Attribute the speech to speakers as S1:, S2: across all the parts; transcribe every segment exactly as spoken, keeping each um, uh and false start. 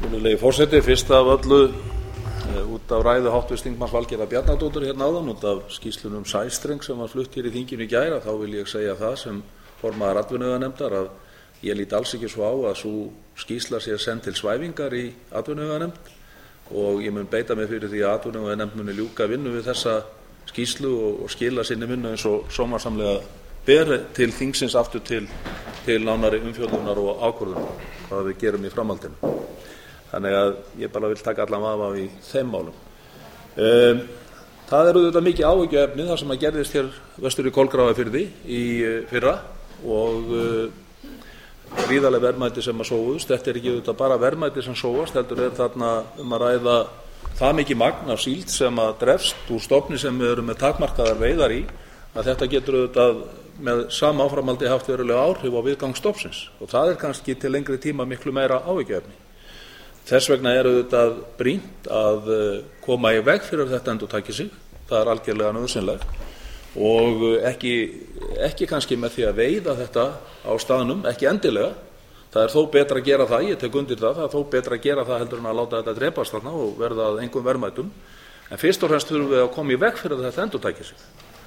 S1: Virðulegi forseti, fyrst af öllu út af ræðu háttvirts þingmanns Valgerðar Bjarnadóttur hérna áðan, út af skýrslunni um sæstreng sem var flutt hér í þinginu í gær, þá vil ég segja það sem formaður atvinnuveganefndar að ég lít alls ekki svo á að sú skýrsla sé send til svæfingar í atvinnuveganefnd og ég mun beita mig fyrir því að atvinnuveganefnd muni ljúka vinnu við þessa skýrslu og, og skila sinni vinnu eins og sómasamlega ber til þingsins aftur til, til nánari umfjöllunar og ákvörðunar hvað við gerum í framhaldinu. Þannig að ég bara vil taka allan vafa í þeim málum. Um, það er auðvitað mikið áhyggjuefni það sem að gerðist hér vestur í Kolgrafafirði í fyrra og uh, gríðarleg verðmæti sem að sóuðust. Þetta er ekki auðvitað bara verðmæti sem sóast, heldur er þarna um að ræða það mikið magn af síld sem að drefst úr stofni sem við erum með takmarkaðar veiðar í, að þetta getur auðvitað með sama áframhaldi haft verulega áhrif á viðgang stofnsins og það er kannski til lengri tíma miklu meira áhyggjuefni. Þess vegna er auðvitað brýnt að koma í veg fyrir þetta endurtaki sig, það er algjörlega nauðsynlegt og ekki, ekki kannski með því að veiða þetta á staðnum, ekki endilega, það er þó betra að gera það, ég tek undir það, það er þó betra að gera það heldur en að láta þetta drepast þarna og verða að engum verðmætum, en fyrst og fremst þurfum við að koma í veg fyrir þetta endurtaki sig.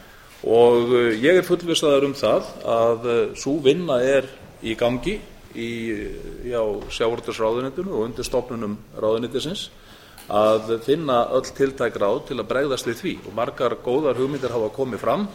S1: Og ég er fullvissaður um það að sú vinna er í gangi í já, sjávarútvegsráðuneytinu og undir stofnunum ráðuneytisins að finna öll tiltæk ráð til að bregðast við því og margar góðar hugmyndir hafa komið fram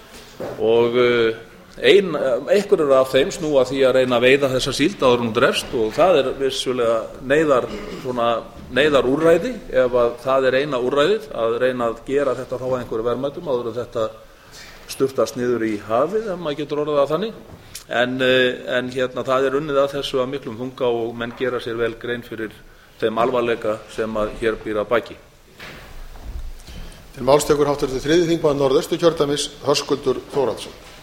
S1: og ein, einhverjir af þeim snúa því að reyna að veiða þessa síld áður hún drefst og það er vissulega neyðar, svona, neyðar úrræði ef að það er eina úrræðið að reyna að gera þetta þá að einhverju verðmætum áður en þetta sturtast niður í hafið ef maður getur orðað það þannig en, en hérna það er unnið að þessu að miklum þunga og menn gera sér vel grein fyrir þeim alvarleika sem að hér býr að baki.
S2: Til máls tekur háttvirtur þriðji þingmaður Norðausturkjördæmis Höskuldur Þórhallsson.